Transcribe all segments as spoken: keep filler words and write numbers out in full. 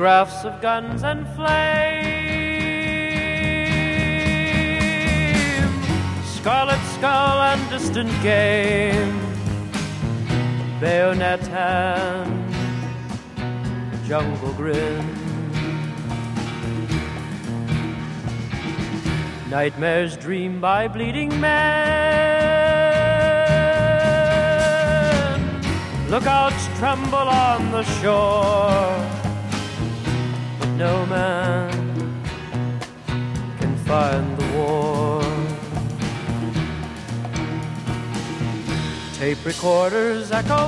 photographs of guns and flame, scarlet skull and distant game, bayonet hand, jungle grin. Nightmares dreamed by bleeding men, lookouts tremble on the shore, but no man can find the war. Tape recorders echo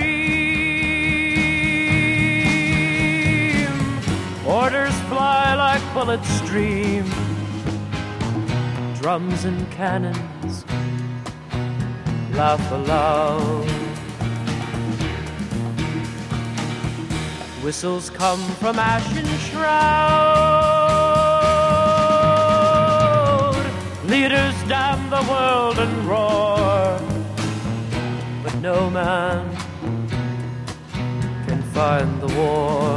scream, orders fly like bullets stream, drums and cannons laugh aloud. Whistles come from ashen shroud, leaders damn the world and roar, but no man can find the war.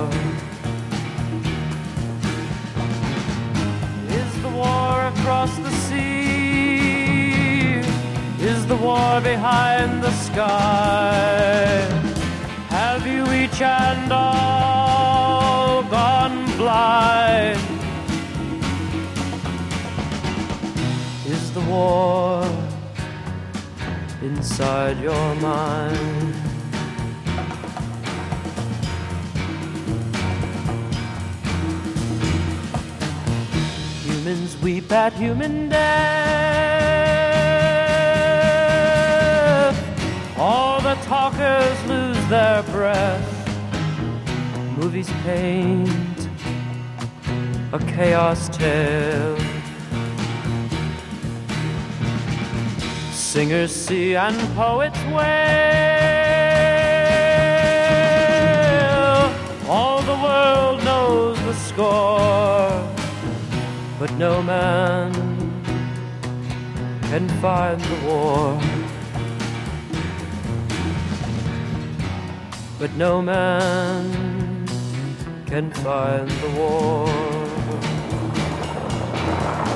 Is the war across the sea? Is the war behind the sky? Have you each and all gone blind? Is the war inside your mind? Humans weep at human death, all the talkers lose their breath. Movies paint a chaos tale, singers see and poets wail. All the world knows the score, but no man can find the war. But no man can find the war.